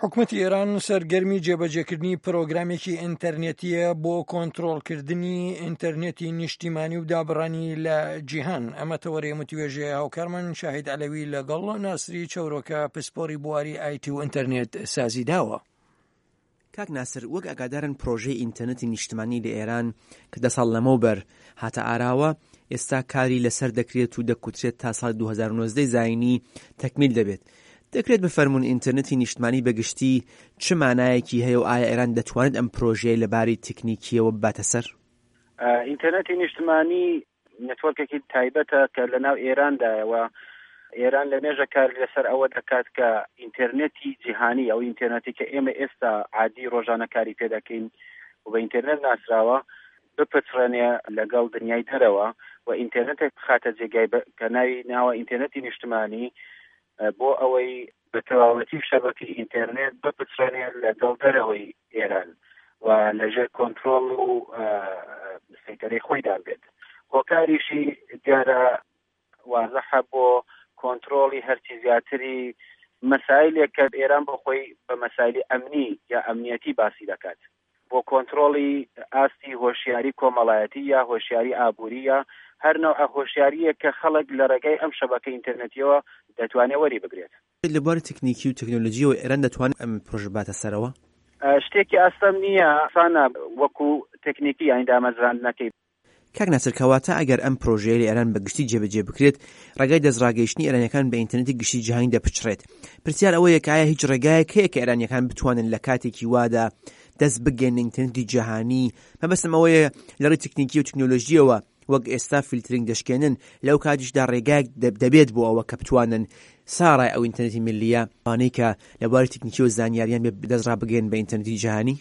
حکومەتی ئێران سەرگەرمی جێبەجێکردنی پرۆگرامێکی ئینتەرنێتیە بۆ کۆنتڕۆڵکردنی ئینتەرنێتی نیشتیمانی و دابڕانی لە جیهان. ئەمە تەوەریە متوێژەیە هاوکارمان شاهید عەلەوی لەگەڵ ناسری چەورۆکە پسپۆڕی بواری ئایتی و ئینتەرنێت سازی داوە. کاک ناسر، وەک ئاگادارن پرۆژەی ئینتەرنێتی نیشتیمانی لە ئێران کە 10 ساڵ لەمەوبەر هاتە ئاراوە، ئێستا کاری لەسەر دەکرێت و دەکوترێت تا ساڵی 2019 زاینی تەکمیل دەبێت. دەکرێت بفەرمون ئینتەرنێتی نیشتیمانی بەگشتی چ مانایەکی هەیە و ئایا ئێران دەتوانێت ئەم پرۆژەیە لەباری تکنیکیەوە بباتە سەر؟ ئینتەرنێتی نیشتیمانی نێتوەرکێکی تایبەتە کە لەناو ئێراندایەوە. ئێران لە مێژە کاری لەسەر ئەوە دەکات کە ئینتەرنێتی جیهانی ئەو ئینتەرنێتی کە ئێمە ئێستا عادی ڕۆژانە کاری پێ دەکەین و بە ئینتەرنێت ناسراوە بپچڕێنێ لەگەڵ دنیای دەرەوە و ئینتەرنێتێک بخاتە جێگای کە ناوە ئینتەرنێتی نیشتیمانی بۆ ئەوەی بە تەواوەتی شەبەکەی ئینتەرنێت بپچڕێنێ لەگەڵ دەرەوەی ئێران و لەژێر کۆنتڕۆڵ و سەیطرەی خۆیدا بێت. هۆکاریشی دیارە وازەحە بۆ کۆنتڕۆڵی هەرچی زیاتری مەسایلێک کە ئێران بۆ خۆی بە مەسایلی ئەمنی یا ئەمنیەتی باسی دەکات، بۆ کۆنتڕۆڵی ئاستی هۆشیاری کۆمەڵایەتی یا هۆشیاری ئابووری یا هەر نوع هۆشیاریە کە خەڵک لە ڕێگەی ئەم شەبەکەی ئینتەرنێتیەوە دەتوانێت وەری بگرێت. لە بواری تکنیکی و تەکنۆلۆژیەوە ئێران دەتوانێت ئەم پرۆژە باتە سەرەوە؟ شتێکی ئاستەم نییە، ئاسانە وەکو تکنیکی یانی دامەزراندنەکەی. کاک ناسر، کەواتە ئەگەر ئەم پرۆژەیە لە ئێران بەگشتی جێبەجێ بکرێت، ڕێگای دەستڕاگەیشتنی ئێرانیەکان بە ئینتەرنێتی گشتی جیهانی دەپچڕێت. پرسیار ئەوەیە کە ئایا هیچ ڕێگایەک هەیە کە ئێرانیەکان بتوانن لە کاتێکی وادا دەست بگەن ئینتەرنێتی جیهانی؟ مەبەستم ئەوەیە لەڕێی تکنیکی و تکنۆلۆژیەوە وەک ئێستا فیلترینگ دەشکێنن، لەو کاتیشدا ڕێگایەک دەبێت بۆ ئەوە کە بتوانن ساڕای ئەو ئینتەرنێتی ملیە وانەی کە لە بواری تکنیکی و زانیاریان دەستڕا بگەن بە ئینتەرنێتی جیهانی.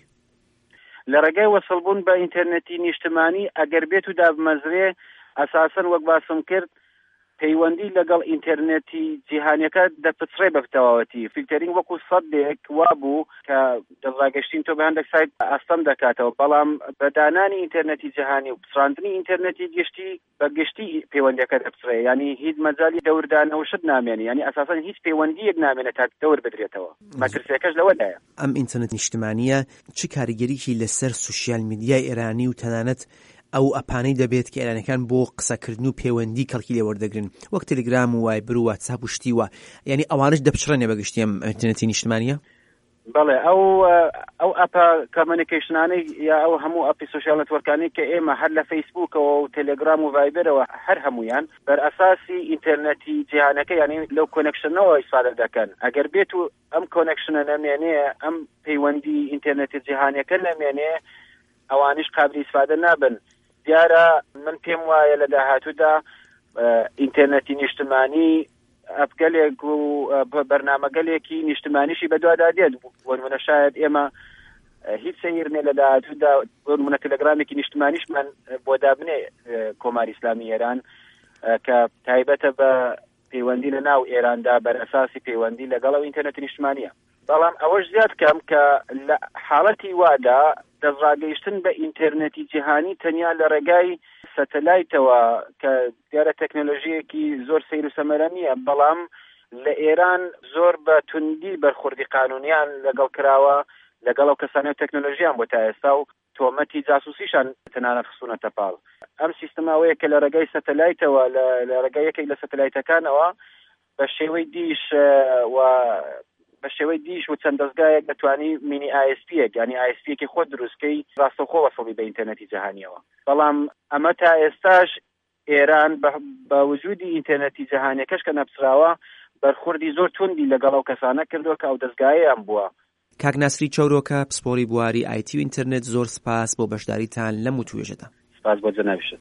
لە ڕێگای وەسڵبوون بە ئینتەرنێتی نیشتیمانی ئەگەر بێت و دابمەزرێ، ئەساسەن وەک باسم کرد پەیوەندی لەگەڵ ئینتەرنێتی جیهانیەکە دەپچڕێ بە تەواوەتی. فیلترینگ وەکو سەدێک وابوو کە دەستڕاگەشتین تۆ بە هەندێک سایت ئاستەم دەکاتەوە، بەڵام بەدانانی ئینتەرنێتی جیهانی و پچڕاندنی ئینتەرنێتی گشتی بە گشتی پەیوەندیەکە دەپچڕێ، ینی هیچ مەجالی دەوردانەوە شت نامێنی، ینی ئەساسەن هیچ پەیوەندیەک نامێنێت تا دەور بدرێتەوە. مەترسیەکەش لەوەدایە. ئەم ئینتەرنێت نیشتیمانیە چ کاریگەریکی لەسەر سوشیال میدیای ئێرانی و تەنانەت ئەو ئەپانەی دەبێت کە ئێرانەکان بۆ قسەکردن و پەیوەندی کەڵکی لێوەردەگرن وەک تەلگرام و وایبر و واتساپ و شتی وە، یعنی ئەوانش دەپچڕێنێ بەگشتی ئەم ئینتەرنێتی نیشتیمانیە؟ بەڵێ ئەو ئەپە کۆمیونیکیشنانەی یا ئەو هەموو ئەپی سوشیال نێتوەرکانی کە ئێمە هەر لە فەیسبووکەوە و تەلگرام و ڤایبرەوە هەر هەمویان بەر ئەساسی ئینتەرنێتی جیهانەکە یعنی لەو کۆنێکشنەوە ئیسفادە دەکەن. ئەگەر بێت و ئەم کۆنێکشنە نەمێنێ، ئەم پەیوەندی ئینتەرنێتی جیهانیەکە نەمێنێ، ئەوانیش قابلی ئیسفادە نابن. دیارە من پێم وایە لە داهاتوودا ئینتەرنێتی نیشتیمانی ئەپگەلێک و بەرنامەگەلێکی نیشتیمانیشی بەدوادا دێت. بۆ نمونە شاید ئێمە هیچ سەیرنێ لە داهاتوودا بۆ نمونە تەلەگرامێکی نیشتیمانیشمان بۆ دابنێ کۆماری ئیسلامی ئێران کە تایبەتە بە پەیوەندی لە ناو ئێراندا بەر ئەساسی پەیوەندی لەگەڵ ئەو ئینتەرنێتی نیشتیمانیە. بەڵام ئەوەش زیاد کەم کە لە حاڵەتی وادا دەستڕاگەیشتن بە ئینتەرنێتی جیهانی تەنیا لە ڕێگای سەتەلایتەوە کە دیارە تەکنۆلۆژیەکی زۆر سەیر و سەمەرە نییە، بەڵام لە ئێران زۆر بە توندی بەرخوردی قانونیان لەگەڵ کراوە لەگەڵ ئەو کەسانەی تەکنۆلۆژیان بۆ تا ئێستا و تۆمەتی جاسوسیشان تەنانەت خستوونەتە پاڵ. ئەم سیستەماوەیە کە لە ڕێگای سەتەلایتەوە لە ڕێگای یەکێک لە سەتەلایتەکانەوە بە شێوەی دیش و بە شێوەی دیش و چەند دەستگایەک دەتوانی مینی ISP-ێک یعنی ISP-ێکی خۆت دروستکەی ڕاستەوخۆ وەسڵی بە ئینتەرنێتی جیهانیەوە. بەڵام ئەمە تا ئێستاش ئێران بە وجودی ئینتەرنێتی جیهانیەکەش کە نەپسراوە بەرخوردی زۆر توندی لەگەڵ ئەو کەسانە کردووە کە ئەو دەستگایەیان بووە. کاک ناسری چەورۆکە پسپۆڕی بواری ئایتی و ئینتەرنێت، زۆر سپاس بۆ بەشداریتان لەم وتوێژەدا. سپاس بۆ جەنابیشت.